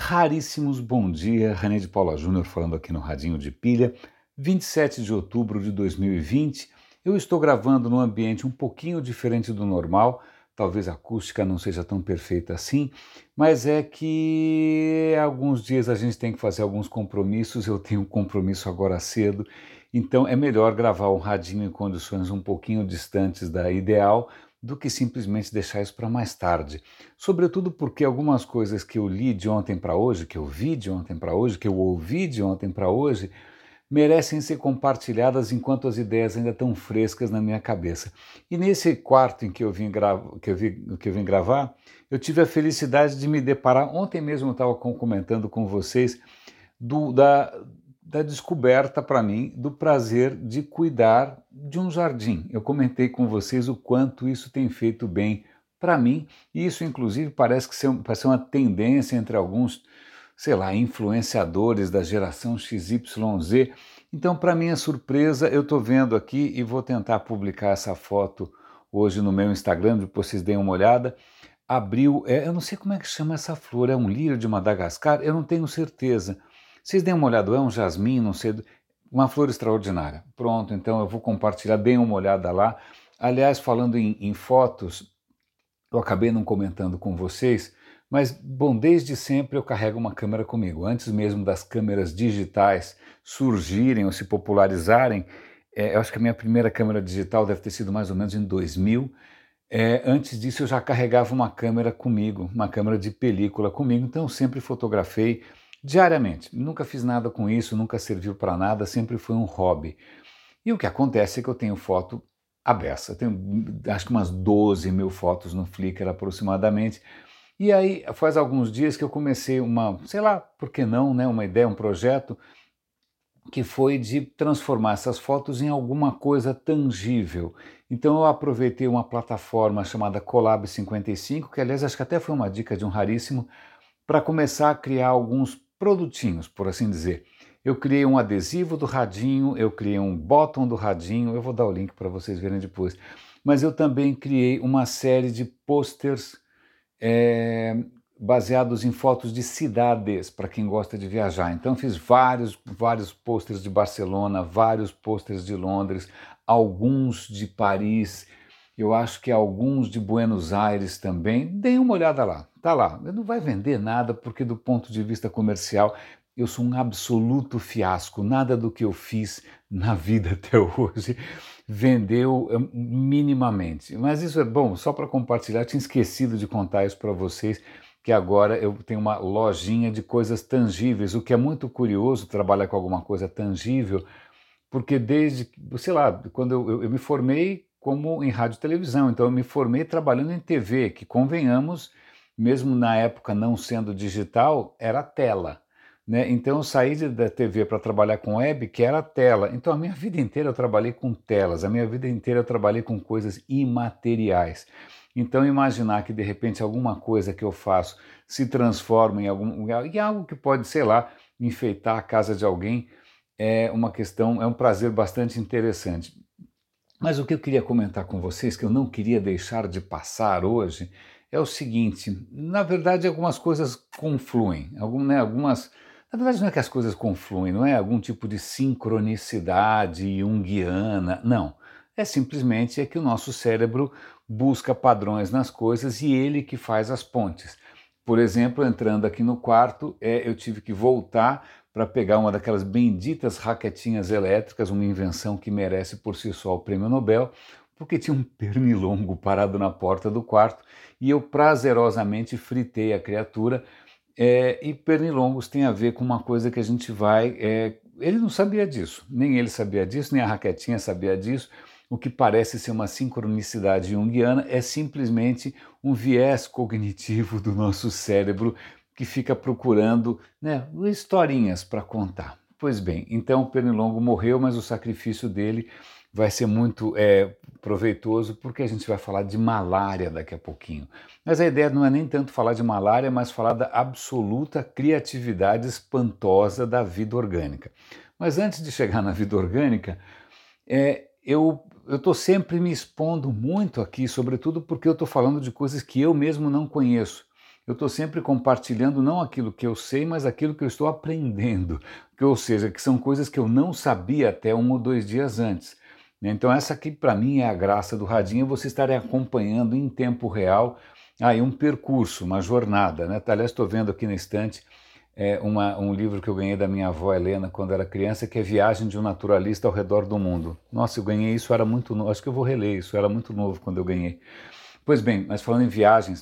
Raríssimos bom dia, René de Paula Júnior falando aqui no Radinho de Pilha, 27 de outubro de 2020. Eu estou gravando num ambiente um pouquinho diferente do normal, talvez a acústica não seja tão perfeita assim, mas é que alguns dias a gente tem que fazer alguns compromissos, eu tenho um compromisso agora cedo, então é melhor gravar um radinho em condições um pouquinho distantes da ideal do que simplesmente deixar isso para mais tarde. Sobretudo porque algumas coisas que eu li de ontem para hoje, que eu vi de ontem para hoje, que eu ouvi de ontem para hoje, merecem ser compartilhadas enquanto as ideias ainda estão frescas na minha cabeça. E nesse quarto em que eu vim, que eu vim gravar, eu tive a felicidade de me deparar, ontem mesmo eu estava comentando com vocês, do, da, da descoberta para mim do prazer de cuidar de um jardim. Eu comentei com vocês o quanto isso tem feito bem para mim, e isso inclusive parece ser uma tendência entre alguns, sei lá, influenciadores da geração XYZ. Então, para minha surpresa, eu estou vendo aqui e vou tentar publicar essa foto hoje no meu Instagram, depois vocês deem uma olhada. Abriu, eu não sei como é que chama essa flor, é um lírio de Madagascar? Eu não tenho certeza. Vocês deem uma olhada, é um jasmim, não sei, uma flor extraordinária. Pronto, então eu vou compartilhar, deem uma olhada lá. Aliás, falando em fotos, eu acabei não comentando com vocês, mas, bom, desde sempre eu carrego uma câmera comigo. Antes mesmo das câmeras digitais surgirem ou se popularizarem, eu acho que a minha primeira câmera digital deve ter sido mais ou menos em 2000. Antes disso eu já carregava uma câmera comigo, uma câmera de película comigo, então eu sempre fotografei diariamente. Nunca fiz nada com isso, nunca serviu para nada, sempre foi um hobby. E o que acontece é que eu tenho foto à beça, eu tenho acho que umas 12 mil fotos no Flickr aproximadamente, e aí faz alguns dias que eu comecei uma, sei lá, por que não, né, uma ideia, um projeto, que foi de transformar essas fotos em alguma coisa tangível. Então eu aproveitei uma plataforma chamada Colab 55, que aliás acho que até foi uma dica de um raríssimo, para começar a criar alguns produtinhos, por assim dizer. Eu criei um adesivo do radinho, eu criei um bottom do radinho, eu vou dar o link para vocês verem depois, mas eu também criei uma série de posters é, baseados em fotos de cidades, para quem gosta de viajar. Então fiz vários posters de Barcelona, vários posters de Londres, alguns de Paris, eu acho que alguns de Buenos Aires também. Deem uma olhada lá, tá lá. Não vai vender nada, porque do ponto de vista comercial eu sou um absoluto fiasco. Nada do que eu fiz na vida até hoje vendeu minimamente. Mas isso é bom, só para compartilhar, eu tinha esquecido de contar isso para vocês, que agora eu tenho uma lojinha de coisas tangíveis, o que é muito curioso trabalhar com alguma coisa tangível, porque desde, sei lá, quando eu me formei como em rádio e televisão, então eu me formei trabalhando em TV, que convenhamos, mesmo na época não sendo digital, era tela. Né? Então eu saí da TV para trabalhar com web, que era tela. Então a minha vida inteira eu trabalhei com telas, a minha vida inteira eu trabalhei com coisas imateriais. Então imaginar que de repente alguma coisa que eu faço se transforma em algo que pode, sei lá, enfeitar a casa de alguém, é uma questão, é um prazer bastante interessante. Mas o que eu queria comentar com vocês, que eu não queria deixar de passar hoje, é o seguinte: na verdade, algumas coisas confluem, algumas. Na verdade, não é que as coisas confluem, não é algum tipo de sincronicidade junguiana, não. É simplesmente que o nosso cérebro busca padrões nas coisas e ele que faz as pontes. Por exemplo, entrando aqui no quarto, eu tive que voltar para pegar uma daquelas benditas raquetinhas elétricas, uma invenção que merece por si só o prêmio Nobel, porque tinha um pernilongo parado na porta do quarto e eu prazerosamente fritei a criatura. E pernilongos tem a ver com uma coisa que a gente vai. Ele não sabia disso, nem ele sabia disso, nem a raquetinha sabia disso. O que parece ser uma sincronicidade junguiana é simplesmente um viés cognitivo do nosso cérebro que fica procurando, né, historinhas para contar. Pois bem, então o pernilongo morreu, mas o sacrifício dele vai ser muito proveitoso, porque a gente vai falar de malária daqui a pouquinho. Mas a ideia não é nem tanto falar de malária, mas falar da absoluta criatividade espantosa da vida orgânica. Mas antes de chegar na vida orgânica, eu estou sempre me expondo muito aqui, sobretudo porque eu estou falando de coisas que eu mesmo não conheço. eu estou sempre compartilhando não aquilo que eu sei, mas aquilo que eu estou aprendendo, ou seja, que são coisas que eu não sabia até 1 ou 2 dias antes. Então essa aqui para mim é a graça do radinho, você estarem acompanhando em tempo real aí um percurso, uma jornada, né? Aliás, estou vendo aqui na estante um livro que eu ganhei da minha avó Helena quando era criança, que é Viagem de um Naturalista ao Redor do Mundo. Nossa, eu ganhei isso, era muito novo, acho que eu vou reler isso, era muito novo quando eu ganhei. Pois bem, mas falando em viagens,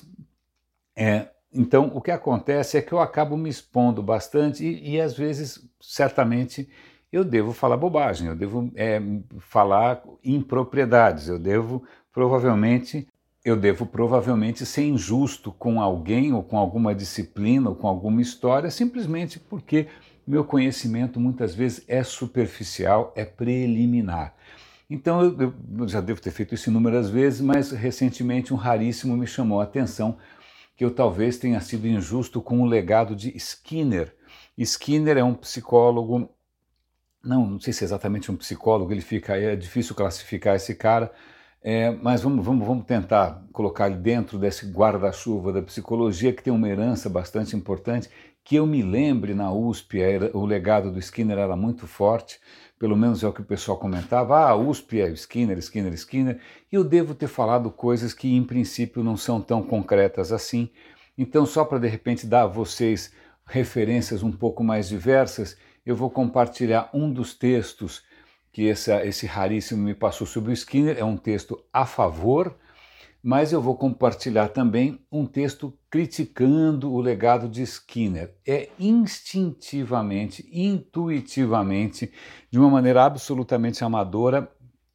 então o que acontece é que eu acabo me expondo bastante e às vezes, certamente, eu devo falar bobagem, eu devo falar impropriedades, provavelmente eu devo provavelmente ser injusto com alguém ou com alguma disciplina ou com alguma história, simplesmente porque meu conhecimento muitas vezes é superficial, é preliminar. Então eu já devo ter feito isso inúmeras vezes, mas recentemente um raríssimo me chamou a atenção que eu talvez tenha sido injusto com o legado de Skinner. Skinner é um psicólogo, não sei se é exatamente um psicólogo, é difícil classificar esse cara, mas vamos tentar colocar ele dentro desse guarda-chuva da psicologia, que tem uma herança bastante importante, que eu me lembre na USP, o legado do Skinner era muito forte, pelo menos é o que o pessoal comentava, a USP é Skinner, Skinner, Skinner, e eu devo ter falado coisas que em princípio não são tão concretas assim, então só para de repente dar a vocês referências um pouco mais diversas, eu vou compartilhar um dos textos que esse raríssimo me passou sobre o Skinner, é um texto a favor, mas eu vou compartilhar também um texto criticando o legado de Skinner. É instintivamente, intuitivamente, de uma maneira absolutamente amadora,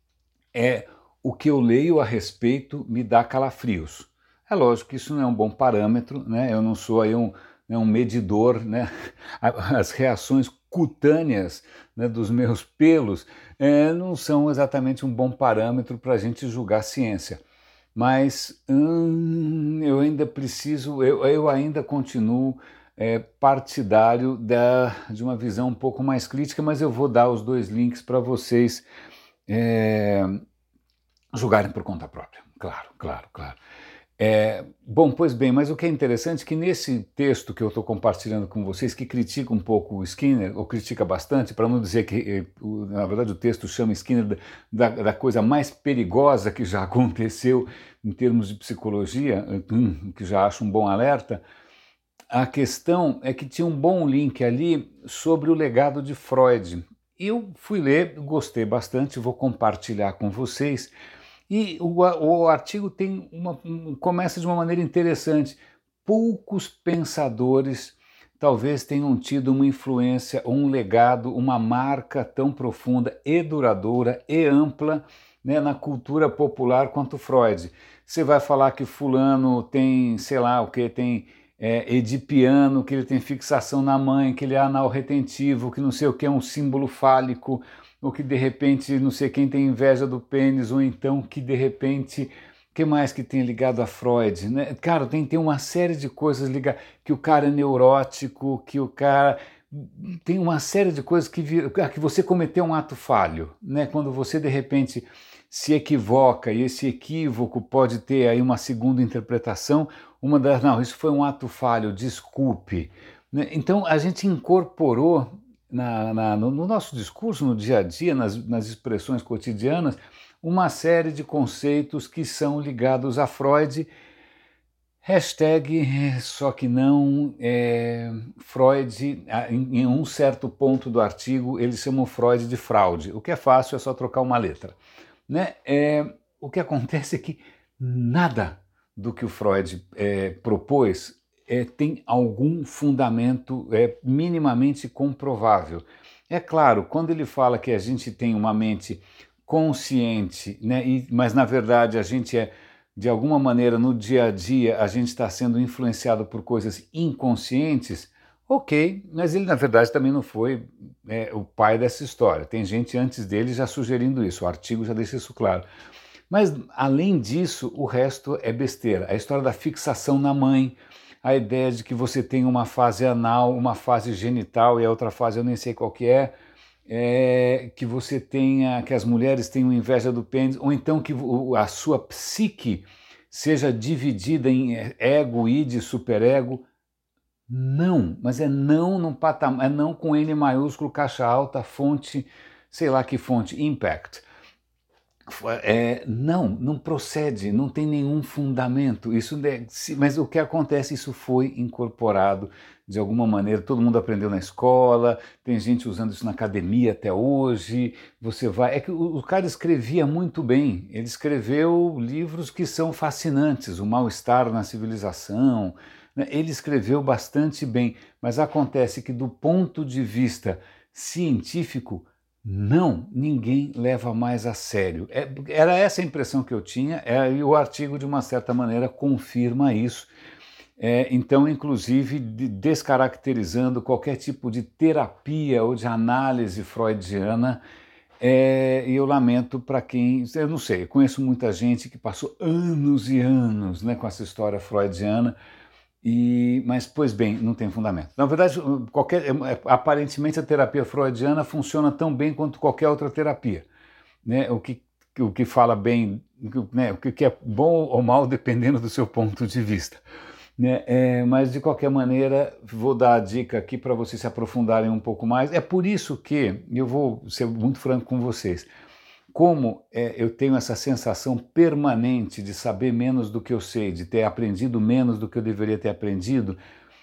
o que eu leio a respeito me dá calafrios. É lógico que isso não é um bom parâmetro, né? Eu não sou aí um medidor, né? As reações cutâneas, né, dos meus pelos não são exatamente um bom parâmetro para a gente julgar ciência. Mas eu ainda preciso, eu ainda continuo partidário de uma visão um pouco mais crítica, mas eu vou dar os 2 links para vocês julgarem por conta própria. Claro, claro, claro. Bom, pois bem, mas o que é interessante é que nesse texto que eu estou compartilhando com vocês, que critica um pouco o Skinner, ou critica bastante, para não dizer que, na verdade, o texto chama Skinner da coisa mais perigosa que já aconteceu em termos de psicologia, que já acho um bom alerta, a questão é que tinha um bom link ali sobre o legado de Freud. Eu fui ler, gostei bastante, vou compartilhar com vocês. E o artigo começa de uma maneira interessante. Poucos pensadores talvez tenham tido uma influência, um legado, uma marca tão profunda e duradoura e ampla, né, na cultura popular quanto Freud. Você vai falar que fulano tem, sei lá, o que tem edipiano, que ele tem fixação na mãe, que ele é anal retentivo, que não sei o que é um símbolo fálico, ou que de repente não sei quem tem inveja do pênis, ou então que de repente, que mais que tem ligado a Freud, né? Cara, tem uma série de coisas ligadas, que o cara é neurótico, que o cara tem uma série de coisas que você cometeu um ato falho, né? Quando você de repente se equivoca, e esse equívoco pode ter aí uma segunda interpretação, não, isso foi um ato falho, desculpe, né? Então a gente incorporou no nosso discurso, no dia a dia, nas expressões cotidianas, uma série de conceitos que são ligados a Freud. Só que não, Freud, em um certo ponto do artigo, eles chamam Freud de fraude. O que é fácil, é só trocar uma letra, né? O que acontece é que nada do que o Freud propôs tem algum fundamento minimamente comprovável. É claro, quando ele fala que a gente tem uma mente consciente, né, mas na verdade a gente de alguma maneira no dia a dia a gente está sendo influenciado por coisas inconscientes, ok, mas ele na verdade também não foi o pai dessa história. Tem gente antes dele já sugerindo isso, o artigo já deixa isso claro. Mas além disso, o resto é besteira. A história da fixação na mãe, a ideia de que você tem uma fase anal, uma fase genital e a outra fase eu nem sei qual que que você tenha, que as mulheres tenham inveja do pênis, ou então que a sua psique seja dividida em ego, id, superego. Não, mas é não no patamar, é não com N maiúsculo, caixa alta, fonte, sei lá que fonte, impact. Não procede, não tem nenhum fundamento. Mas o que acontece, isso foi incorporado de alguma maneira, todo mundo aprendeu na escola, tem gente usando isso na academia até hoje. É que o cara escrevia muito bem, ele escreveu livros que são fascinantes, O Mal-Estar na Civilização, né? Ele escreveu bastante bem, mas acontece que do ponto de vista científico, não, ninguém leva mais a sério. Era essa a impressão que eu tinha, e o artigo, de uma certa maneira, confirma isso. Então, inclusive, descaracterizando qualquer tipo de terapia ou de análise freudiana, e eu lamento para quem. Eu não sei, eu conheço muita gente que passou anos e anos, né, com essa história freudiana. Mas, pois bem, não tem fundamento. Na verdade, aparentemente a terapia freudiana funciona tão bem quanto qualquer outra terapia, né? O que fala bem, né? O que é bom ou mal dependendo do seu ponto de vista, né? Mas, de qualquer maneira, vou dar a dica aqui para vocês se aprofundarem um pouco mais. É por isso que, eu vou ser muito franco com vocês, como eu tenho essa sensação permanente de saber menos do que eu sei, de ter aprendido menos do que eu deveria ter aprendido,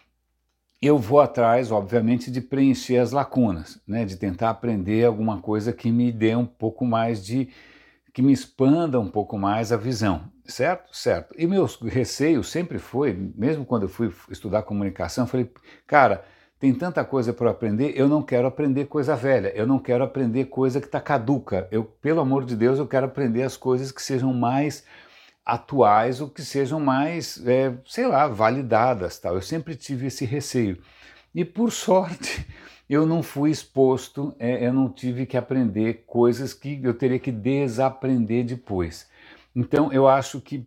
eu vou atrás, obviamente, de preencher as lacunas, né? De tentar aprender alguma coisa que me dê um pouco mais que me expanda um pouco mais a visão, certo? Certo. E meu receio sempre foi, mesmo quando eu fui estudar comunicação, eu falei, cara, tem tanta coisa para aprender, eu não quero aprender coisa velha, eu não quero aprender coisa que está caduca. Pelo amor de Deus, eu quero aprender as coisas que sejam mais atuais ou que sejam mais, sei lá, validadas. Tal. Eu sempre tive esse receio. E por sorte, eu não fui exposto, eu não tive que aprender coisas que eu teria que desaprender depois. Então, eu acho que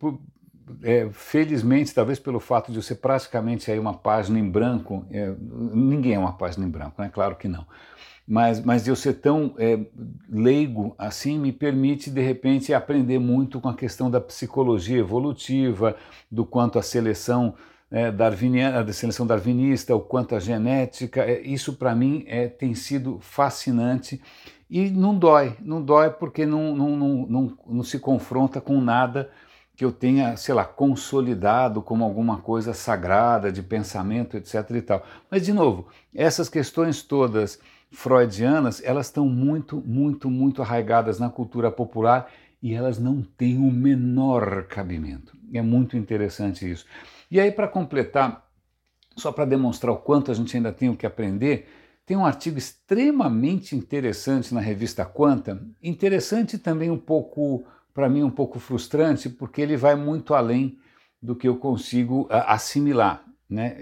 felizmente, talvez pelo fato de eu ser praticamente aí uma página em branco, ninguém é uma página em branco, né? Claro que não, mas de eu ser tão leigo assim, me permite de repente aprender muito com a questão da psicologia evolutiva, do quanto a seleção darwiniana, da seleção darwinista, o quanto a genética, isso para mim tem sido fascinante e não dói porque não se confronta com nada que eu tenha, sei lá, consolidado como alguma coisa sagrada de pensamento, etc. e tal. Mas, de novo, essas questões todas freudianas, elas estão muito, muito, muito arraigadas na cultura popular e elas não têm o menor cabimento. É muito interessante isso. E aí, para completar, só para demonstrar o quanto a gente ainda tem o que aprender, tem um artigo extremamente interessante na revista Quanta, interessante também um pouco, para mim, um pouco frustrante, porque ele vai muito além do que eu consigo assimilar, né?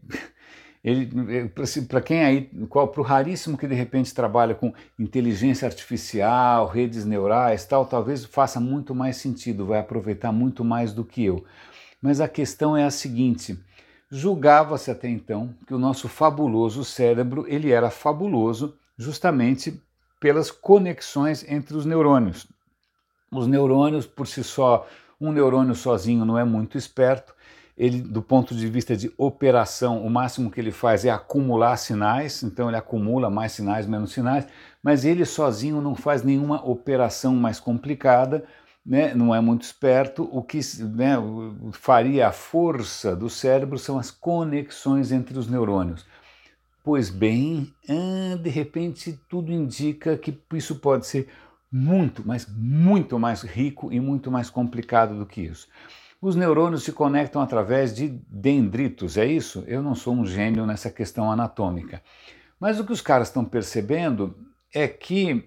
Para quem aí, para o raríssimo que de repente trabalha com inteligência artificial, redes neurais, tal, talvez faça muito mais sentido, vai aproveitar muito mais do que eu. Mas a questão é a seguinte: julgava-se até então que o nosso fabuloso cérebro ele era fabuloso justamente pelas conexões entre os neurônios. Os neurônios, por si só, um neurônio sozinho não é muito esperto. Ele, do ponto de vista de operação, o máximo que ele faz é acumular sinais, então ele acumula mais sinais, menos sinais, mas ele sozinho não faz nenhuma operação mais complicada, né? Não é muito esperto. O que, né, faria a força do cérebro são as conexões entre os neurônios. Pois bem, de repente tudo indica que isso pode ser muito, mas muito mais rico e muito mais complicado do que isso. Os neurônios se conectam através de dendritos, é isso? Eu não sou um gênio nessa questão anatômica. Mas o que os caras estão percebendo é que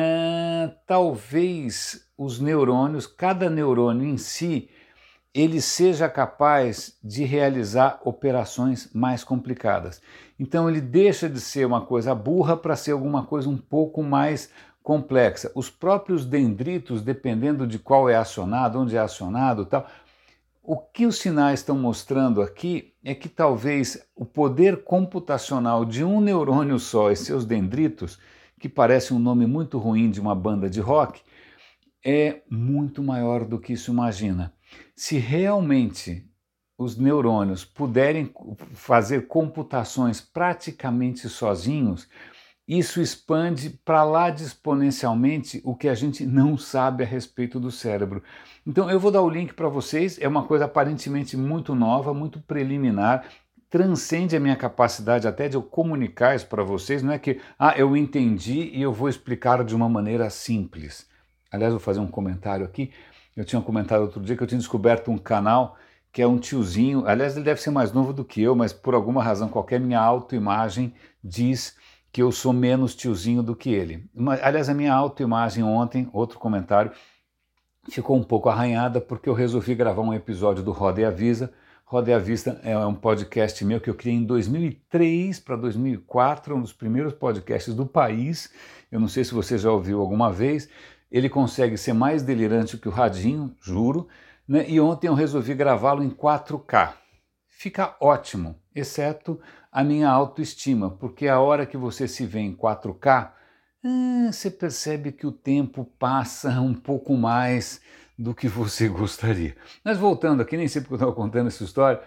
talvez os neurônios, cada neurônio em si, ele seja capaz de realizar operações mais complicadas. Então ele deixa de ser uma coisa burra para ser alguma coisa um pouco mais complexa. Os próprios dendritos, dependendo de qual é acionado, onde é acionado, tal. O que os sinais estão mostrando aqui é que talvez o poder computacional de um neurônio só e seus dendritos, que parece um nome muito ruim de uma banda de rock, é muito maior do que isso imagina. Se realmente os neurônios puderem fazer computações praticamente sozinhos, isso expande para lá de exponencialmente o que a gente não sabe a respeito do cérebro. Então eu vou dar o link para vocês, é uma coisa aparentemente muito nova, muito preliminar, transcende a minha capacidade até de eu comunicar isso para vocês, não é que, eu entendi e eu vou explicar de uma maneira simples. Aliás, vou fazer um comentário aqui, eu tinha comentado outro dia que eu tinha descoberto um canal que é um tiozinho, aliás ele deve ser mais novo do que eu, mas por alguma razão qualquer minha autoimagem diz que eu sou menos tiozinho do que ele. Aliás, a minha autoimagem ontem, outro comentário, ficou um pouco arranhada porque eu resolvi gravar um episódio do Roda e Avisa. Roda e Avisa é um podcast meu que eu criei em 2003 para 2004, um dos primeiros podcasts do país. Eu não sei se você já ouviu alguma vez. Ele consegue ser mais delirante que o Radinho, juro, né? E ontem eu resolvi gravá-lo em 4K. Fica ótimo, exceto a minha autoestima, porque a hora que você se vê em 4K, você percebe que o tempo passa um pouco mais do que você gostaria. Mas voltando aqui, nem sei porque eu estava contando essa história,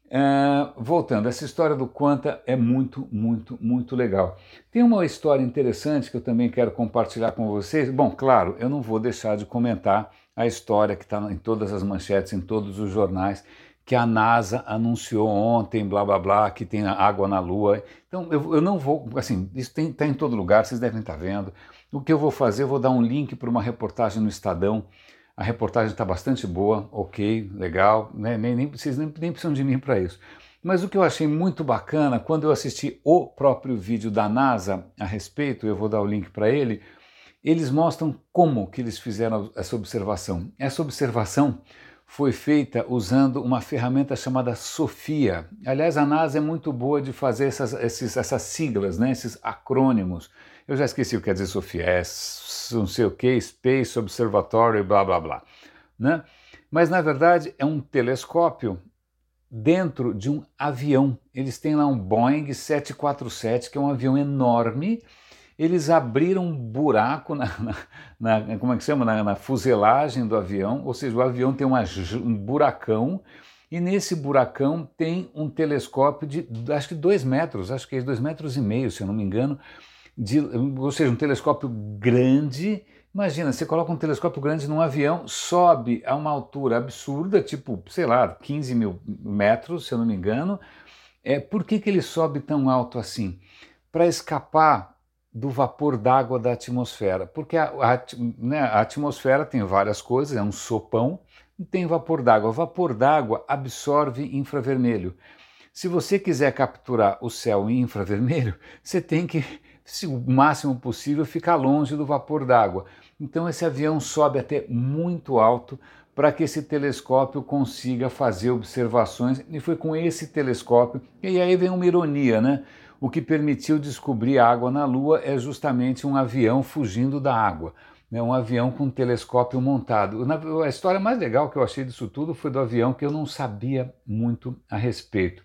voltando, essa história do Quanta é muito, muito, muito legal. Tem uma história interessante que eu também quero compartilhar com vocês. Bom, claro, eu não vou deixar de comentar a história que está em todas as manchetes, em todos os jornais, que a NASA anunciou ontem, blá blá blá, que tem água na Lua. Então eu não vou, assim, isso está em todo lugar, vocês devem estar vendo. O que eu vou fazer, eu vou dar um link para uma reportagem no Estadão. A reportagem está bastante boa, ok, legal, né? Vocês nem precisam de mim para isso. Mas o que eu achei muito bacana, quando eu assisti o próprio vídeo da NASA a respeito, eu vou dar o link para ele, eles mostram como que eles fizeram essa observação. Essa observação foi feita usando uma ferramenta chamada SOFIA. Aliás, a NASA é muito boa de fazer essas siglas, né, esses acrônimos. Eu já esqueci o que quer dizer SOFIA, é não sei o que, Space Observatory, blá blá blá. Né? Mas na verdade é um telescópio dentro de um avião. Eles têm lá um Boeing 747, que é um avião enorme. Eles abriram um buraco como é que chama? Na fuselagem do avião, ou seja, o avião tem um buracão, e nesse buracão tem um telescópio de, acho que 2 metros, acho que é 2,5 metros, se eu não me engano, ou seja, um telescópio grande. Imagina, você coloca um telescópio grande num avião, sobe a uma altura absurda, tipo, sei lá, 15 mil metros, se eu não me engano. Por que ele sobe tão alto assim? Para escapar do vapor d'água da atmosfera, porque né, a atmosfera tem várias coisas, é um sopão, e tem vapor d'água. Vapor d'água absorve infravermelho. Se você quiser capturar o céu em infravermelho, você tem que, o máximo possível, ficar longe do vapor d'água. Então esse avião sobe até muito alto para que esse telescópio consiga fazer observações, e foi com esse telescópio, e aí vem uma ironia, né? O que permitiu descobrir água na Lua é justamente um avião fugindo da água, né? Um avião com um telescópio montado. A história mais legal que eu achei disso tudo foi do avião, que eu não sabia muito a respeito.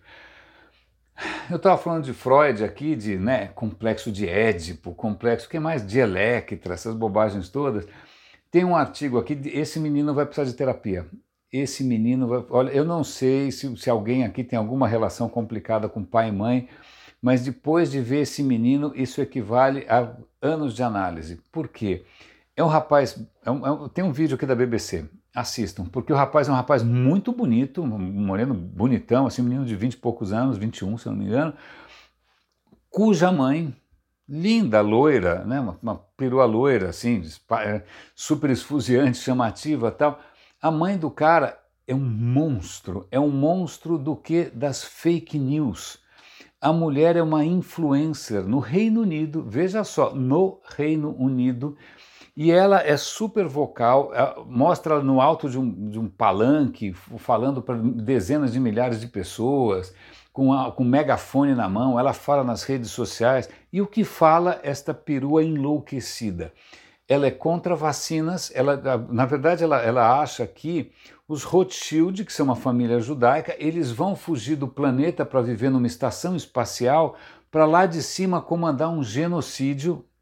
Eu estava falando de Freud aqui, de, né, complexo de Édipo, complexo, o que mais? De Electra, essas bobagens todas. Tem um artigo aqui, esse menino vai precisar de terapia. Esse menino vai... Olha, eu não sei se alguém aqui tem alguma relação complicada com pai e mãe, mas depois de ver esse menino, isso equivale a anos de análise. Por quê? É um rapaz, tem um vídeo aqui da BBC, assistam, porque o rapaz é um rapaz muito bonito, um moreno bonitão, assim, um menino de 20 e poucos anos, 21, se eu não me engano, cuja mãe, linda, loira, né, uma perua loira, assim, super esfuziante, chamativa e tal, a mãe do cara é um monstro do que? Das fake news. A mulher é uma influencer no Reino Unido, veja só, no Reino Unido, e ela é super vocal, mostra ela no alto de um palanque, falando para dezenas de milhares de pessoas, com megafone na mão, ela fala nas redes sociais, e o que fala esta perua enlouquecida? Ela é contra vacinas, na verdade ela acha que os Rothschild, que são uma família judaica, eles vão fugir do planeta para viver numa estação espacial, para lá de cima comandar um genocídio,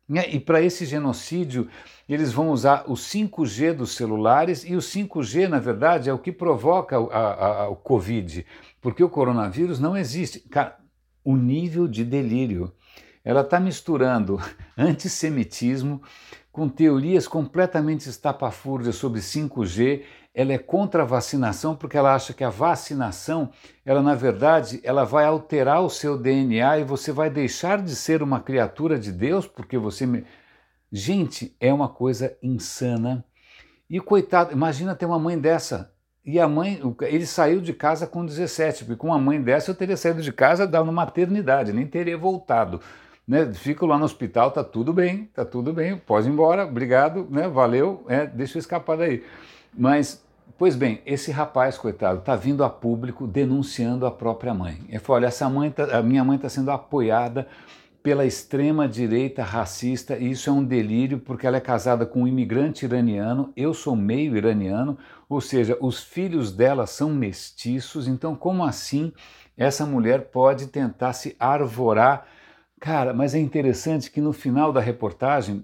né? E para esse genocídio, eles vão usar o 5G dos celulares, e o 5G, na verdade, é o que provoca o Covid, porque o coronavírus não existe. Cara, o nível de delírio. Ela está misturando antissemitismo com teorias completamente estapafúrdias sobre 5G. Ela é contra a vacinação porque ela acha que a vacinação, ela na verdade, ela vai alterar o seu DNA e você vai deixar de ser uma criatura de Deus porque você... Gente, é uma coisa insana. E coitado, imagina ter uma mãe dessa. E a mãe, ele saiu de casa com 17, porque com uma mãe dessa eu teria saído de casa da maternidade, nem teria voltado. Né? Fico lá no hospital, tá tudo bem, pode ir embora, obrigado, né? Valeu, deixa eu escapar daí. Mas, pois bem, esse rapaz, coitado, está vindo a público denunciando a própria mãe. Ele falou, olha, a minha mãe está sendo apoiada pela extrema-direita racista, e isso é um delírio porque ela é casada com um imigrante iraniano, eu sou meio iraniano, ou seja, os filhos dela são mestiços, então como assim essa mulher pode tentar se arvorar? Cara, mas é interessante que no final da reportagem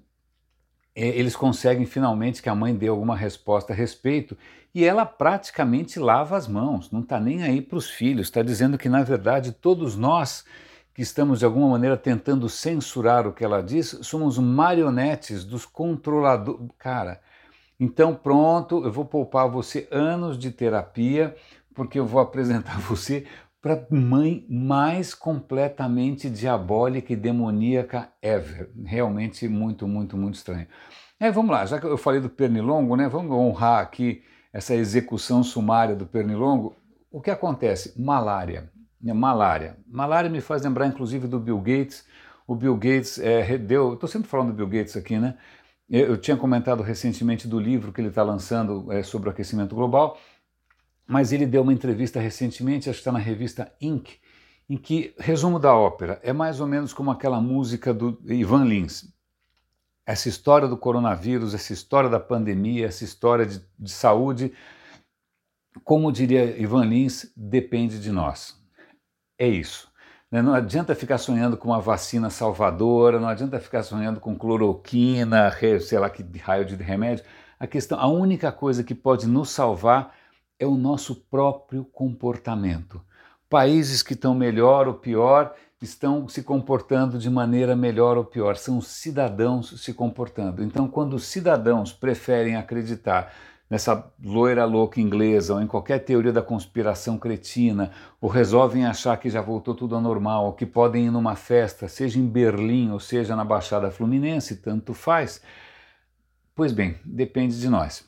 eles conseguem finalmente que a mãe dê alguma resposta a respeito, e ela praticamente lava as mãos, não está nem aí para os filhos, está dizendo que na verdade todos nós que estamos de alguma maneira tentando censurar o que ela diz, somos marionetes dos controladores. Cara, então pronto, eu vou poupar você anos de terapia, porque eu vou apresentar você para a mãe mais completamente diabólica e demoníaca ever. Realmente muito, muito, muito estranho. Vamos lá, já que eu falei do Pernilongo, né, vamos honrar aqui essa execução sumária do Pernilongo. O que acontece? Malária. Malária. Malária me faz lembrar, inclusive, do Bill Gates. O Bill Gates estou sempre falando do Bill Gates aqui, né? Eu tinha comentado recentemente do livro que ele está lançando sobre o aquecimento global, mas ele deu uma entrevista recentemente, acho que está na revista Inc., em que, resumo da ópera, é mais ou menos como aquela música do Ivan Lins. Essa história do coronavírus, essa história da pandemia, essa história de saúde, como diria Ivan Lins, depende de nós. É isso. Não adianta ficar sonhando com uma vacina salvadora, não adianta ficar sonhando com cloroquina, sei lá que raio de remédio. A única coisa que pode nos salvar é o nosso próprio comportamento. Países que estão melhor ou pior estão se comportando de maneira melhor ou pior, são cidadãos se comportando. Então, quando os cidadãos preferem acreditar nessa loira louca inglesa ou em qualquer teoria da conspiração cretina, ou resolvem achar que já voltou tudo ao normal, ou que podem ir numa festa, seja em Berlim ou seja na Baixada Fluminense, tanto faz. Pois bem, depende de nós.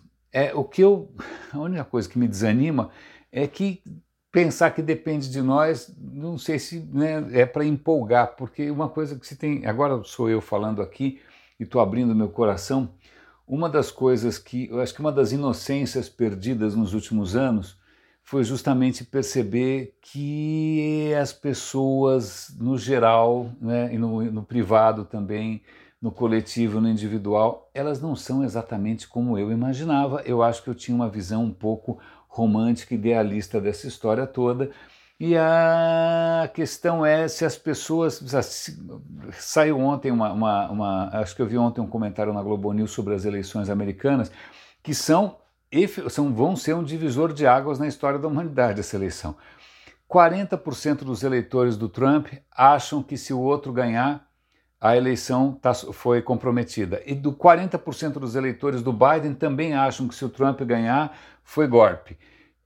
A única coisa que me desanima é que pensar que depende de nós, não sei se, né, é para empolgar, porque uma coisa que se tem, agora sou eu falando aqui e estou abrindo meu coração. Uma das coisas que, eu acho que uma das inocências perdidas nos últimos anos foi justamente perceber que as pessoas, no geral, né, e no privado também, no coletivo, no individual, elas não são exatamente como eu imaginava. Eu acho que eu tinha uma visão um pouco romântica, idealista dessa história toda. E a questão é se as pessoas... Saiu ontem acho que eu vi ontem um comentário na Globo News sobre as eleições americanas, que vão ser um divisor de águas na história da humanidade, essa eleição. 40% dos eleitores do Trump acham que se o outro ganhar, a eleição foi comprometida. E do 40% dos eleitores do Biden também acham que se o Trump ganhar, foi golpe.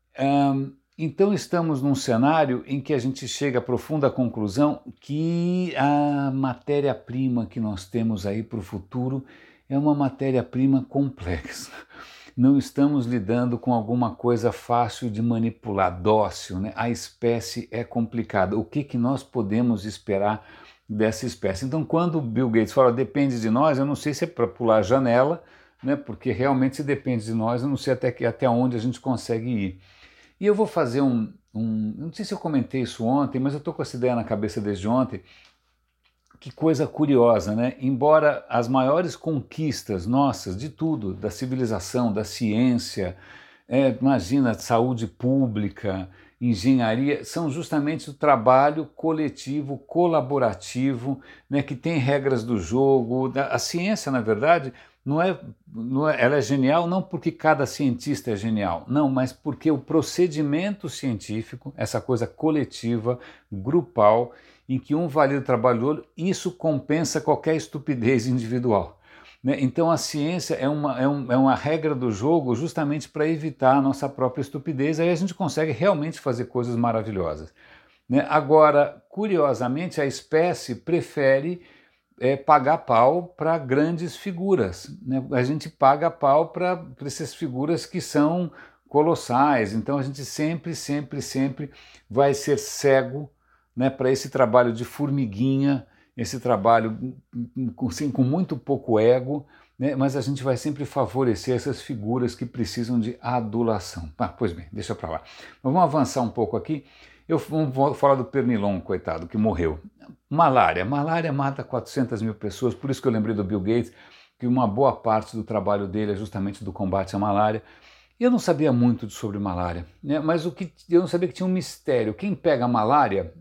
Então estamos num cenário em que a gente chega à profunda conclusão que a matéria-prima que nós temos aí para o futuro é uma matéria-prima complexa. Não estamos lidando com alguma coisa fácil de manipular, dócil, né? A espécie é complicada. O que nós podemos esperar dessa espécie? Então, quando o Bill Gates fala depende de nós, eu não sei se é para pular a janela, né? Porque realmente se depende de nós, eu não sei até onde a gente consegue ir. E eu vou fazer não sei se eu comentei isso ontem, mas eu estou com essa ideia na cabeça desde ontem. Que coisa curiosa, né? Embora as maiores conquistas nossas, de tudo, da civilização, da ciência, imagina, saúde pública, engenharia, são justamente o trabalho coletivo, colaborativo, né, que tem regras do jogo. A ciência, na verdade, ela é genial não porque cada cientista é genial, não, mas porque o procedimento científico, essa coisa coletiva, grupal, em que um valida o trabalho do outro, isso compensa qualquer estupidez individual. Né? Então a ciência é uma regra do jogo justamente para evitar a nossa própria estupidez, aí a gente consegue realmente fazer coisas maravilhosas. Né? Agora, curiosamente, a espécie prefere pagar pau para grandes figuras. Né? A gente paga pau para essas figuras que são colossais, então a gente sempre vai ser cego, né, para esse trabalho de formiguinha, esse trabalho com muito pouco ego, né, mas a gente vai sempre favorecer essas figuras que precisam de adulação. Pois bem, deixa para lá. Mas vamos avançar um pouco aqui. Vou falar do Pernilongo, coitado, que morreu. Malária mata 400 mil pessoas, por isso que eu lembrei do Bill Gates, que uma boa parte do trabalho dele é justamente do combate à malária. Eu não sabia muito sobre malária, né, mas eu não sabia que tinha um mistério. Quem pega malária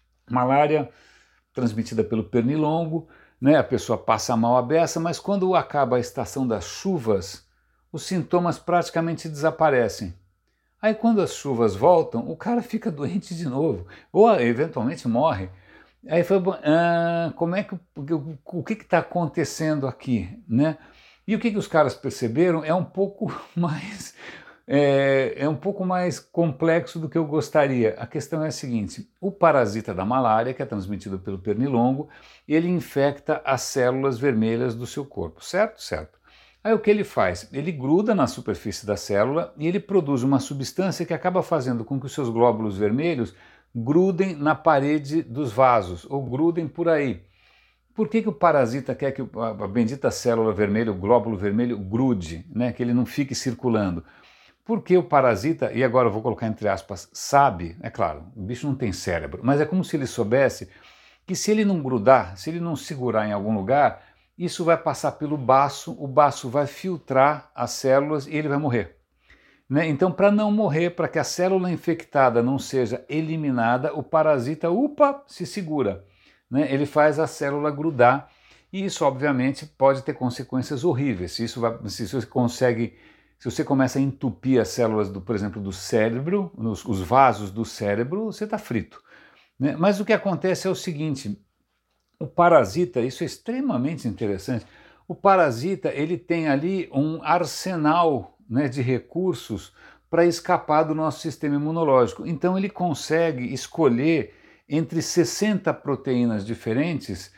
transmitida pelo pernilongo, né, a pessoa passa mal a beça, mas quando acaba a estação das chuvas, os sintomas praticamente desaparecem. Aí quando as chuvas voltam, o cara fica doente de novo, ou eventualmente morre. Aí foi, como é que o que está acontecendo aqui, né? E o que os caras perceberam é um pouco mais um pouco mais complexo do que eu gostaria. A questão é a seguinte: o parasita da malária, que é transmitido pelo pernilongo, ele infecta as células vermelhas do seu corpo, certo? Certo. Aí o que ele faz? Ele gruda na superfície da célula e ele produz uma substância que acaba fazendo com que os seus glóbulos vermelhos grudem na parede dos vasos, ou grudem por aí. Por que o parasita quer que a bendita célula vermelha, o glóbulo vermelho, grude, né? Que ele não fique circulando? Porque o parasita, e agora eu vou colocar entre aspas, sabe, é claro, o bicho não tem cérebro, mas é como se ele soubesse que se ele não grudar, se ele não segurar em algum lugar, isso vai passar pelo baço, o baço vai filtrar as células e ele vai morrer. Né? Então, para não morrer, para que a célula infectada não seja eliminada, o parasita, se segura. Né? Ele faz a célula grudar e isso, obviamente, pode ter consequências horríveis. Se você começa a entupir as células, por exemplo, do cérebro, os vasos do cérebro, você está frito. Né? Mas o que acontece é o seguinte: o parasita, isso é extremamente interessante, o parasita ele tem ali um arsenal, né, de recursos para escapar do nosso sistema imunológico. Então ele consegue escolher entre 60 proteínas diferentes.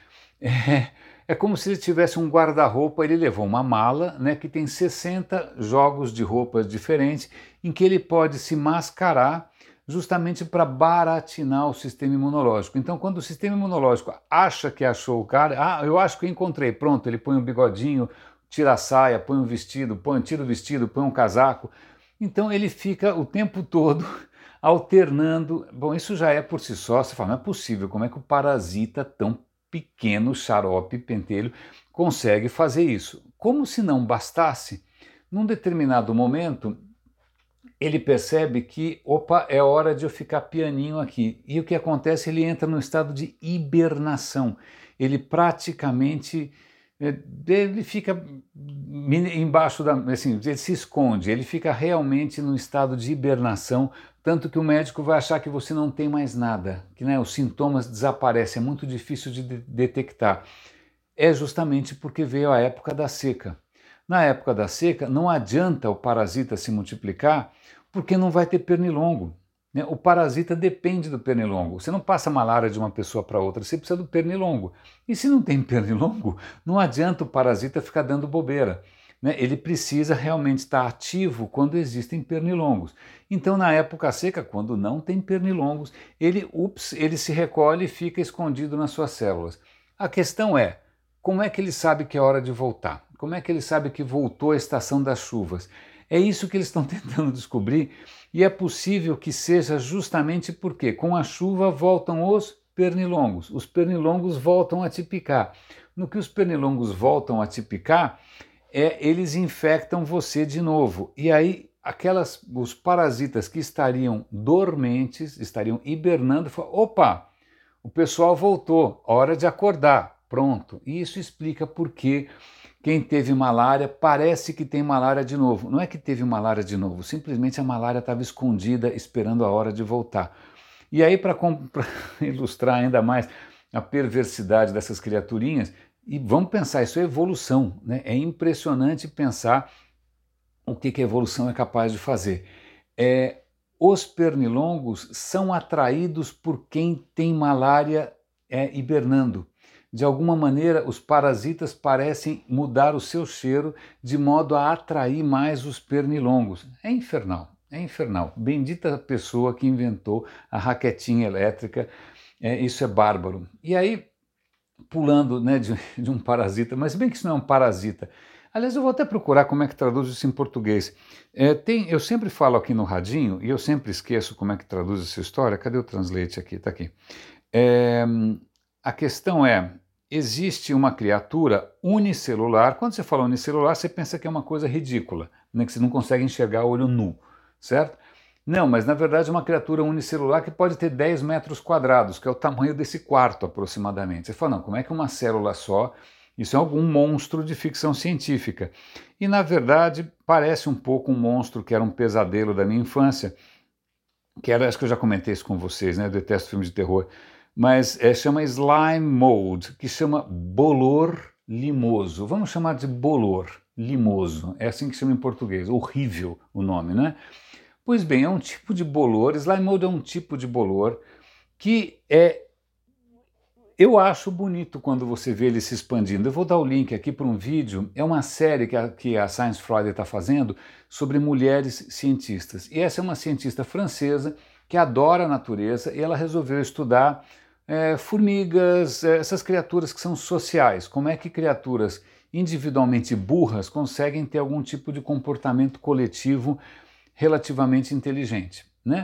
É como se ele tivesse um guarda-roupa, ele levou uma mala, né, que tem 60 jogos de roupas diferentes, em que ele pode se mascarar justamente para baratinar o sistema imunológico. Então, quando o sistema imunológico acha que achou o cara, eu acho que eu encontrei, pronto, ele põe um bigodinho, tira a saia, põe um vestido, tira o vestido, põe um casaco. Então ele fica o tempo todo alternando. Bom, isso já é por si só, você fala, não é possível, como é que o parasita tão pequeno, xarope, pentelho, consegue fazer isso? Como se não bastasse, num determinado momento, ele percebe que, é hora de eu ficar pianinho aqui. E o que acontece? Ele entra no estado de hibernação. Ele praticamente, ele fica embaixo ele se esconde, ele fica realmente no estado de hibernação, tanto que o médico vai achar que você não tem mais nada, que, né, os sintomas desaparecem, é muito difícil de detectar. É justamente porque veio a época da seca. Na época da seca, não adianta o parasita se multiplicar, porque não vai ter pernilongo. Né? O parasita depende do pernilongo. Você não passa malária de uma pessoa para outra, você precisa do pernilongo. E se não tem pernilongo, não adianta o parasita ficar dando bobeira. Né? Ele precisa realmente estar ativo quando existem pernilongos. Então, na época seca, quando não tem pernilongos, ele se recolhe e fica escondido nas suas células. A questão é, como é que ele sabe que é hora de voltar? Como é que ele sabe que voltou a estação das chuvas? É isso que eles estão tentando descobrir, e é possível que seja justamente porque com a chuva voltam os pernilongos voltam a te picar. No que os pernilongos voltam a te picar, eles infectam você de novo. E aí os parasitas que estariam dormentes, estariam hibernando, falam, opa, o pessoal voltou, hora de acordar, pronto. E isso explica por que quem teve malária parece que tem malária de novo. Não é que teve malária de novo, simplesmente a malária estava escondida esperando a hora de voltar. E aí, para ilustrar ainda mais a perversidade dessas criaturinhas, e vamos pensar, isso é evolução, né? É impressionante pensar o que a evolução é capaz de fazer. Os pernilongos são atraídos por quem tem malária hibernando. De alguma maneira, os parasitas parecem mudar o seu cheiro de modo a atrair mais os pernilongos. É infernal, é infernal. Bendita pessoa que inventou a raquetinha elétrica, isso é bárbaro. E aí, pulando, né, de um parasita, mas bem que isso não é um parasita. Aliás, eu vou até procurar como é que traduz isso em português. Eu sempre falo aqui no radinho, e eu sempre esqueço como é que traduz essa história. Cadê o translate aqui? Está aqui. A questão existe uma criatura unicelular. Quando você fala unicelular, você pensa que é uma coisa ridícula, né, que você não consegue enxergar olho nu, certo? Não, mas na verdade é uma criatura unicelular que pode ter 10 metros quadrados, que é o tamanho desse quarto aproximadamente. Você fala, não, como é que uma célula só... Isso é algum monstro de ficção científica. E, na verdade, parece um pouco um monstro que era um pesadelo da minha infância, que era, acho que eu já comentei isso com vocês, né? Eu detesto filmes de terror, mas chama Slime Mold, que chama bolor limoso. Vamos chamar de bolor limoso, é assim que chama em português, horrível o nome, né? Pois bem, é um tipo de bolor, Slime Mold é um tipo de bolor que eu acho bonito quando você vê ele se expandindo. Eu vou dar o link aqui para um vídeo, é uma série que a Science Friday está fazendo sobre mulheres cientistas. E essa é uma cientista francesa que adora a natureza e ela resolveu estudar formigas, essas criaturas que são sociais. Como é que criaturas individualmente burras conseguem ter algum tipo de comportamento coletivo relativamente inteligente, né?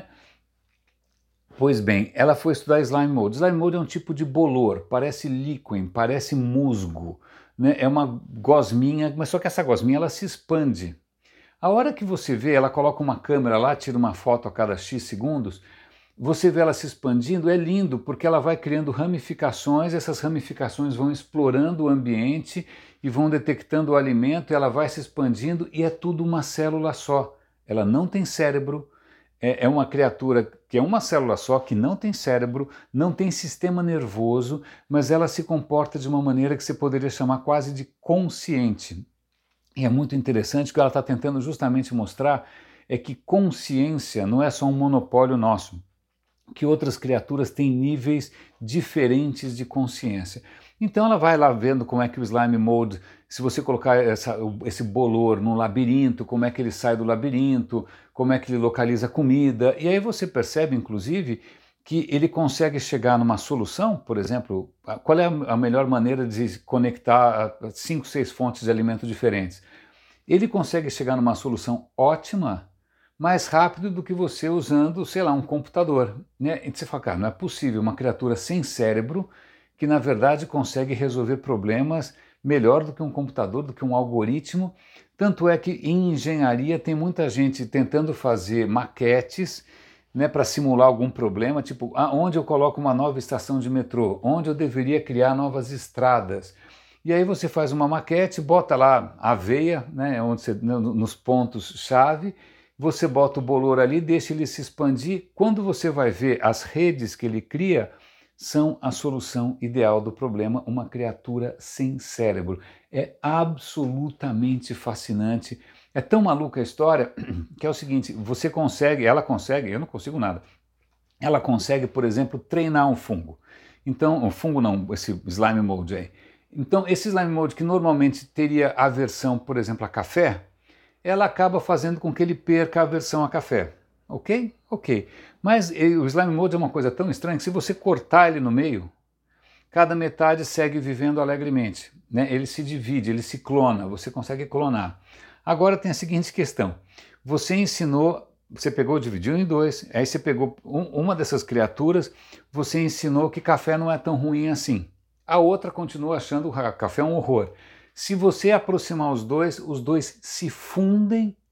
Pois bem, ela foi estudar Slime Mold. Slime Mold é um tipo de bolor, parece líquen, parece musgo, né? É uma gosminha, mas só que essa gosminha ela se expande. A hora que você vê, ela coloca uma câmera lá, tira uma foto a cada X segundos, você vê ela se expandindo, é lindo, porque ela vai criando ramificações, essas ramificações vão explorando o ambiente e vão detectando o alimento, e ela vai se expandindo e é tudo uma célula só. Ela não tem cérebro, é uma criatura que é uma célula só, que não tem cérebro, não tem sistema nervoso, mas ela se comporta de uma maneira que você poderia chamar quase de consciente. E é muito interessante que ela está tentando justamente mostrar que consciência não é só um monopólio nosso, que outras criaturas têm níveis diferentes de consciência. Então ela vai lá vendo como é que o Slime Mold, se você colocar esse bolor num labirinto, como é que ele sai do labirinto, como é que ele localiza comida, e aí você percebe, inclusive, que ele consegue chegar numa solução, por exemplo, qual é a melhor maneira de conectar 5, 6 fontes de alimento diferentes? Ele consegue chegar numa solução ótima mais rápido do que você usando, sei lá, um computador, né? E você fala, cara, não é possível uma criatura sem cérebro que na verdade consegue resolver problemas melhor do que um computador, do que um algoritmo. Tanto é que em engenharia tem muita gente tentando fazer maquetes, né, para simular algum problema, tipo, onde eu coloco uma nova estação de metrô, onde eu deveria criar novas estradas. E aí você faz uma maquete, bota lá a veia, né, nos pontos-chave, você bota o bolor ali, deixa ele se expandir. Quando você vai ver as redes que ele cria, são a solução ideal do problema, uma criatura sem cérebro. É absolutamente fascinante. É tão maluca a história que é o seguinte, você consegue, ela consegue, eu não consigo nada. Ela consegue, por exemplo, treinar um fungo. Então, o fungo não, esse Slime Mold aí. Então, esse Slime Mold que normalmente teria aversão, por exemplo, a café, ela acaba fazendo com que ele perca a aversão a café. Ok? Ok. Mas o Slime Mold é uma coisa tão estranha que se você cortar ele no meio, cada metade segue vivendo alegremente, né? Ele se divide, ele se clona, você consegue clonar. Agora tem a seguinte questão, você ensinou, você pegou, dividiu em dois, aí você pegou uma dessas criaturas, você ensinou que café não é tão ruim assim. A outra continua achando que café é um horror. Se você aproximar os dois se fundem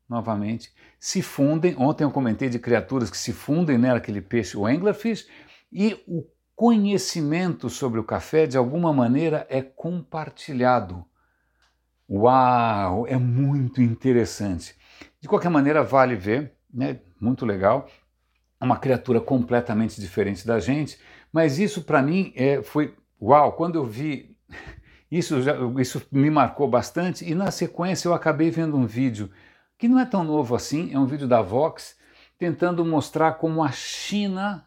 novamente, se fundem. Ontem eu comentei de criaturas que se fundem, né, aquele peixe, o anglerfish, e o conhecimento sobre o café, de alguma maneira, é compartilhado. Uau, é muito interessante. De qualquer maneira, vale ver, né, muito legal, uma criatura completamente diferente da gente, mas isso para mim foi, uau, quando eu vi, isso me marcou bastante, e na sequência eu acabei vendo um vídeo que não é tão novo assim, é um vídeo da Vox, tentando mostrar como a China,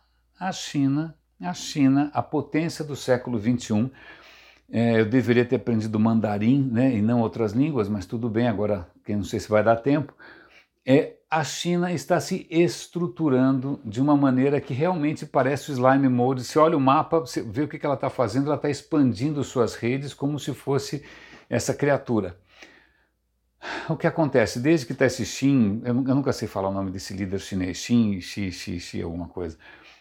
a potência do século XXI, eu deveria ter aprendido mandarim, né, e não outras línguas, mas tudo bem, agora que não sei se vai dar tempo, a China está se estruturando de uma maneira que realmente parece o slime mold. Você olha o mapa, você vê o que ela está fazendo, ela está expandindo suas redes como se fosse essa criatura. O que acontece? Desde que está esse Xin, eu nunca sei falar o nome desse líder chinês, Xin, Xi, alguma coisa,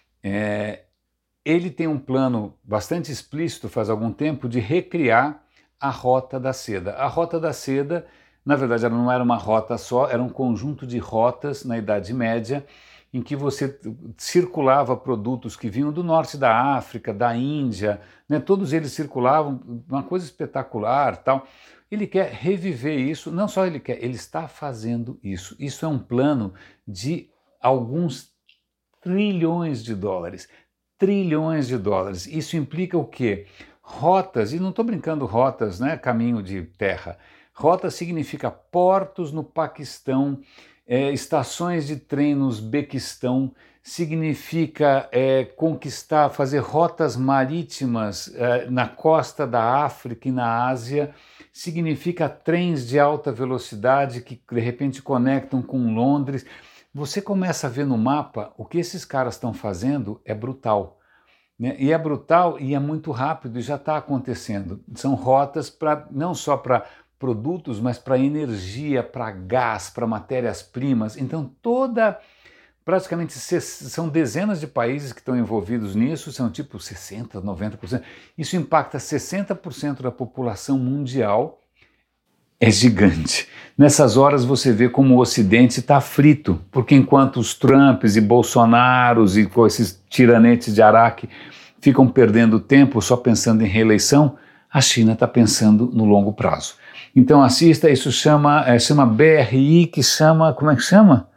ele tem um plano bastante explícito faz algum tempo de recriar a Rota da Seda. A Rota da Seda, na verdade, ela não era uma rota só, era um conjunto de rotas na Idade Média em que você circulava produtos que vinham do norte da África, da Índia, né? Todos eles circulavam, uma coisa espetacular, tal. Ele quer reviver isso, não só ele quer, ele está fazendo isso. Isso é um plano de alguns trilhões de dólares. Trilhões de dólares. Isso implica o quê? Rotas, e não estou brincando rotas, né, caminho de terra. Rota significa portos no Paquistão, estações de trem no Uzbequistão, significa conquistar, fazer rotas marítimas na costa da África e na Ásia, significa trens de alta velocidade que de repente conectam com Londres. Você começa a ver no mapa o que esses caras estão fazendo é brutal. Né? E é brutal e é muito rápido e já está acontecendo. São rotas não só para produtos, mas para energia, para gás, para matérias-primas. Então praticamente são dezenas de países que estão envolvidos nisso, são tipo 60%, 90%. Isso impacta 60% da população mundial. É gigante. Nessas horas você vê como o Ocidente está frito, porque enquanto os Trumps e Bolsonaros e esses tiranetes de Araque ficam perdendo tempo só pensando em reeleição, a China está pensando no longo prazo. Então assista, isso chama BRI, que chama, como é que chama?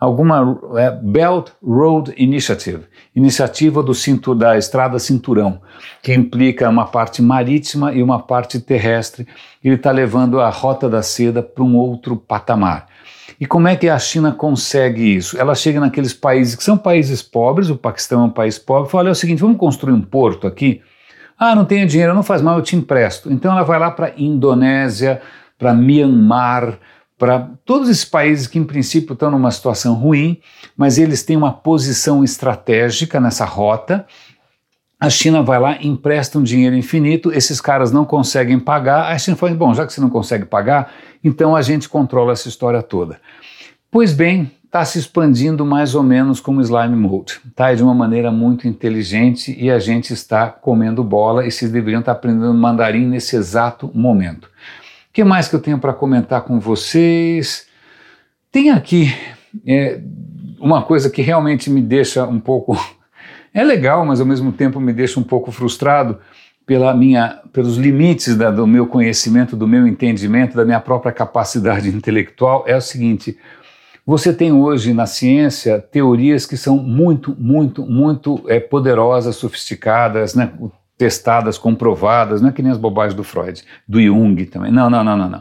Belt Road Initiative, iniciativa da Estrada Cinturão, que implica uma parte marítima e uma parte terrestre. Ele está levando a Rota da Seda para um outro patamar. E como é que a China consegue isso? Ela chega naqueles países que são países pobres, o Paquistão é um país pobre, fala, olha, é o seguinte, vamos construir um porto aqui? Ah, não tenho dinheiro, não faz mal, eu te empresto. Então ela vai lá para a Indonésia, para Myanmar, para todos esses países que em princípio estão numa situação ruim, mas eles têm uma posição estratégica nessa rota. A China vai lá, empresta um dinheiro infinito, esses caras não conseguem pagar, a China fala, bom, já que você não consegue pagar, então a gente controla essa história toda. Pois bem, está se expandindo mais ou menos como slime mold, tá? De uma maneira muito inteligente e a gente está comendo bola e vocês deveriam estar aprendendo mandarim nesse exato momento. O que mais que eu tenho para comentar com vocês? Tem aqui uma coisa que realmente me deixa um pouco... É legal, mas ao mesmo tempo me deixa um pouco frustrado pelos limites do meu conhecimento, do meu entendimento, da minha própria capacidade intelectual. É o seguinte, você tem hoje na ciência teorias que são muito poderosas, sofisticadas, né? Testadas, comprovadas, não é que nem as bobagens do Freud, do Jung também, não.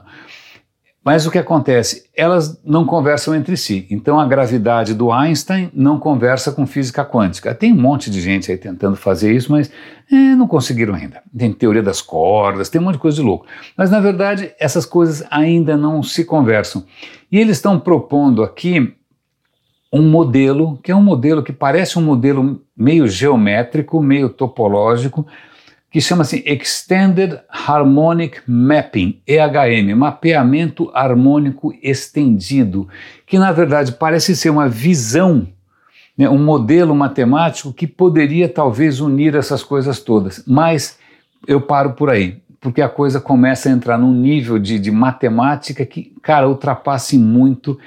Mas o que acontece? Elas não conversam entre si, então a gravidade do Einstein não conversa com física quântica. Tem um monte de gente aí tentando fazer isso, mas não conseguiram ainda. Tem teoria das cordas, tem um monte de coisa de louco. Mas na verdade essas coisas ainda não se conversam. E eles estão propondo aqui um modelo, que é um modelo que parece um modelo meio geométrico, meio topológico, que chama-se Extended Harmonic Mapping, EHM, mapeamento harmônico estendido, que na verdade parece ser uma visão, né, um modelo matemático que poderia talvez unir essas coisas todas, mas eu paro por aí, porque a coisa começa a entrar num nível de matemática que, cara, ultrapasse muito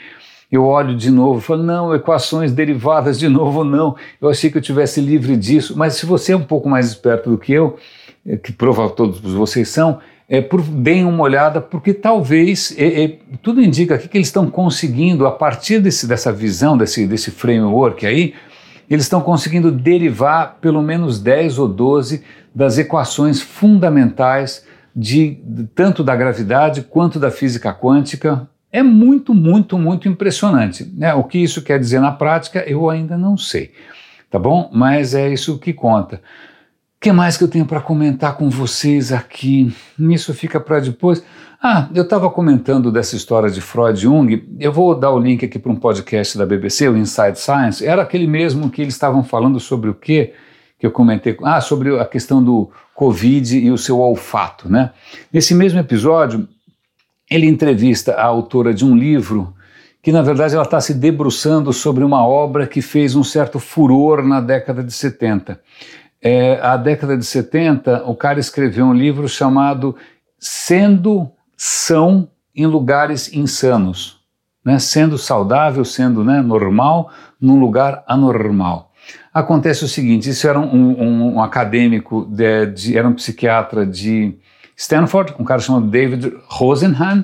eu olho de novo e falo, não, equações derivadas de novo não, eu achei que eu tivesse livre disso, mas se você é um pouco mais esperto do que eu, que provavelmente todos vocês são, deem uma olhada, porque talvez, tudo indica aqui que eles estão conseguindo, a partir dessa visão, desse framework aí, eles estão conseguindo derivar pelo menos 10 ou 12 das equações fundamentais tanto da gravidade quanto da física quântica. É muito, muito, muito impressionante, né? O que isso quer dizer na prática, eu ainda não sei, tá bom? Mas é isso que conta. O que mais que eu tenho para comentar com vocês aqui? Isso fica para depois. Eu estava comentando dessa história de Freud e Jung, eu vou dar o link aqui para um podcast da BBC, o Inside Science, era aquele mesmo que eles estavam falando sobre o quê? Que eu comentei, sobre a questão do Covid e o seu olfato, né? Nesse mesmo episódio, ele entrevista a autora de um livro que, na verdade, ela está se debruçando sobre uma obra que fez um certo furor na década de 70. A década de 70, o cara escreveu um livro chamado Sendo São em Lugares Insanos, né? Sendo saudável, sendo, né, normal, num lugar anormal. Acontece o seguinte, isso era um acadêmico, era um psiquiatra de Stanford, um cara chamado David Rosenhan,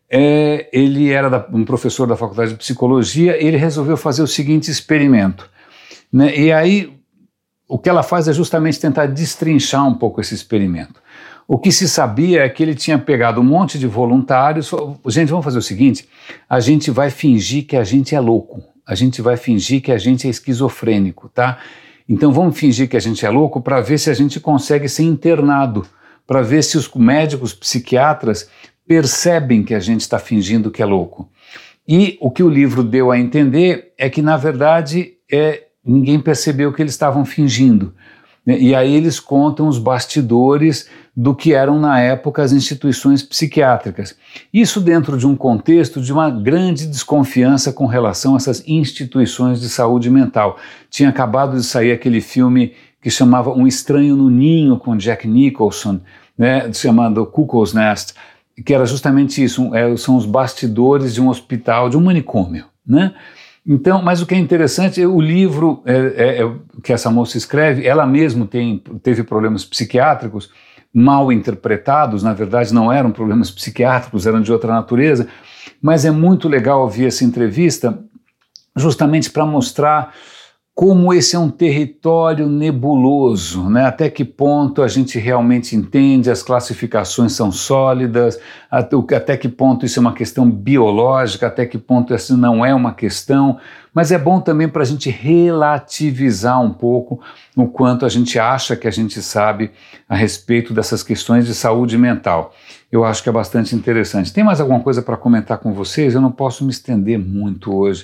ele era um professor da faculdade de psicologia, e ele resolveu fazer o seguinte experimento, né? E aí o que ela faz é justamente tentar destrinchar um pouco esse experimento. O que se sabia é que ele tinha pegado um monte de voluntários, gente, vamos fazer o seguinte, a gente vai fingir que a gente é louco, a gente vai fingir que a gente é esquizofrênico, tá? Então vamos fingir que a gente é louco para ver se a gente consegue ser internado, para ver se os médicos psiquiatras percebem que a gente está fingindo que é louco. E o que o livro deu a entender é que, na verdade, ninguém percebeu que eles estavam fingindo. E aí eles contam os bastidores do que eram na época as instituições psiquiátricas. Isso dentro de um contexto de uma grande desconfiança com relação a essas instituições de saúde mental. Tinha acabado de sair aquele filme que chamava Um Estranho no Ninho, com Jack Nicholson, né, chamado Cuckoo's Nest, que era justamente isso, são os bastidores de um hospital, de um manicômio, né? Então, mas o que é interessante, o livro que essa moça escreve, ela mesma teve problemas psiquiátricos mal interpretados, na verdade não eram problemas psiquiátricos, eram de outra natureza, mas é muito legal ouvir essa entrevista justamente para mostrar como esse é um território nebuloso, né? Até que ponto a gente realmente entende, as classificações são sólidas, até que ponto isso é uma questão biológica, até que ponto isso não é uma questão, mas é bom também para a gente relativizar um pouco o quanto a gente acha que a gente sabe a respeito dessas questões de saúde mental. Eu acho que é bastante interessante. Tem mais alguma coisa para comentar com vocês? Eu não posso me estender muito hoje.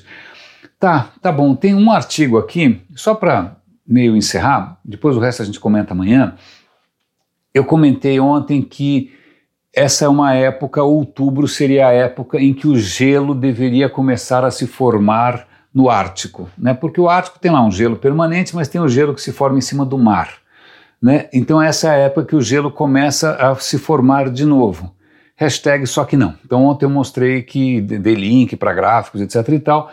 Tá bom, tem um artigo aqui, só para meio encerrar, depois o resto a gente comenta amanhã. Eu comentei ontem que essa é uma época, outubro seria a época em que o gelo deveria começar a se formar no Ártico, né? Porque o Ártico tem lá um gelo permanente, mas tem o gelo que se forma em cima do mar, né? Então essa é a época que o gelo começa a se formar de novo. Hashtag só que não. Então ontem eu mostrei que dei link para gráficos, etc e tal,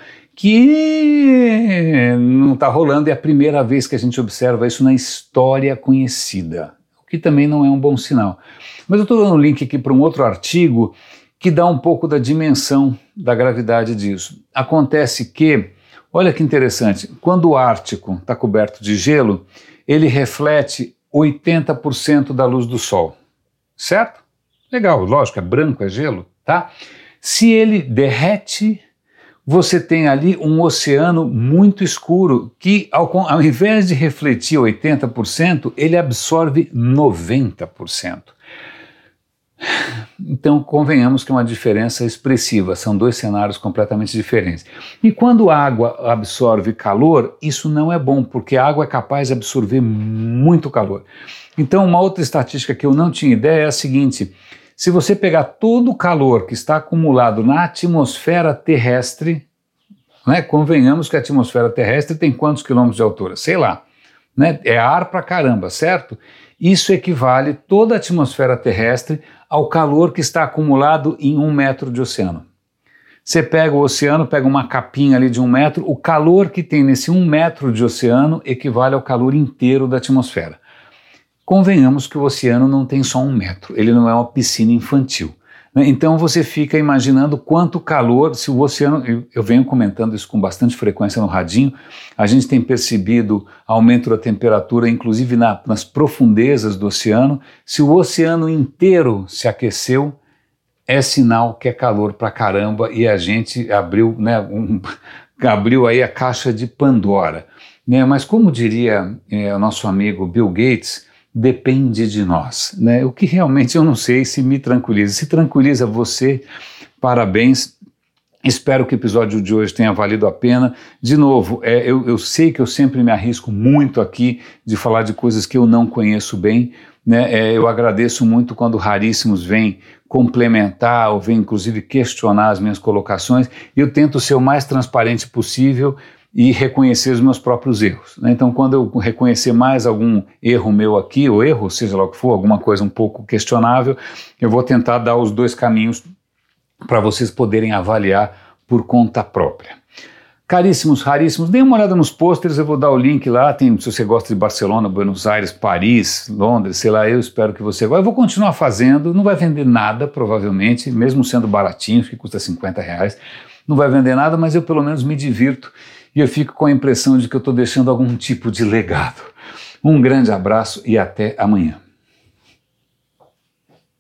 que não está rolando, é a primeira vez que a gente observa isso na história conhecida, o que também não é um bom sinal. Mas eu estou dando um link aqui para um outro artigo que dá um pouco da dimensão da gravidade disso. Acontece que, olha que interessante, quando o Ártico está coberto de gelo, ele reflete 80% da luz do Sol, certo? Legal, lógico, é branco, é gelo, tá? Se ele derrete, você tem ali um oceano muito escuro que, ao invés de refletir 80%, ele absorve 90%. Então, convenhamos que é uma diferença expressiva, são dois cenários completamente diferentes. E quando a água absorve calor, isso não é bom, porque a água é capaz de absorver muito calor. Então, uma outra estatística que eu não tinha ideia é a seguinte: se você pegar todo o calor que está acumulado na atmosfera terrestre, né, convenhamos que a atmosfera terrestre tem quantos quilômetros de altura? Sei lá, né, é ar pra caramba, certo? Isso equivale toda a atmosfera terrestre ao calor que está acumulado em 1 metro de oceano. Você pega o oceano, pega uma capinha ali de 1 metro, o calor que tem nesse 1 metro de oceano equivale ao calor inteiro da atmosfera. Convenhamos que o oceano não tem só 1 metro, ele não é uma piscina infantil. Então você fica imaginando quanto calor, se o oceano, eu venho comentando isso com bastante frequência no radinho, a gente tem percebido aumento da temperatura, inclusive nas profundezas do oceano. Se o oceano inteiro se aqueceu, é sinal que é calor pra caramba e a gente abriu, abriu aí a caixa de Pandora. Mas como diria o nosso amigo Bill Gates, depende de nós, O que realmente eu não sei se me tranquiliza. Se tranquiliza você, parabéns. Espero que o episódio de hoje tenha valido a pena. De novo, eu sei que eu sempre me arrisco muito aqui de falar de coisas que eu não conheço bem, eu agradeço muito quando Raríssimos vem complementar ou vem inclusive questionar as minhas colocações. Eu tento ser o mais transparente possível e reconhecer os meus próprios erros. Então, quando eu reconhecer mais algum erro meu aqui, ou erro, seja lá o que for, alguma coisa um pouco questionável, eu vou tentar dar os 2 caminhos para vocês poderem avaliar por conta própria. Caríssimos, raríssimos, dê uma olhada nos pôsteres, eu vou dar o link lá, se você gosta de Barcelona, Buenos Aires, Paris, Londres, sei lá, eu espero que você goste. Eu vou continuar fazendo, não vai vender nada, provavelmente, mesmo sendo baratinho, que custa R$50, não vai vender nada, mas eu pelo menos me divirto e eu fico com a impressão de que eu estou deixando algum tipo de legado. Um grande abraço e até amanhã.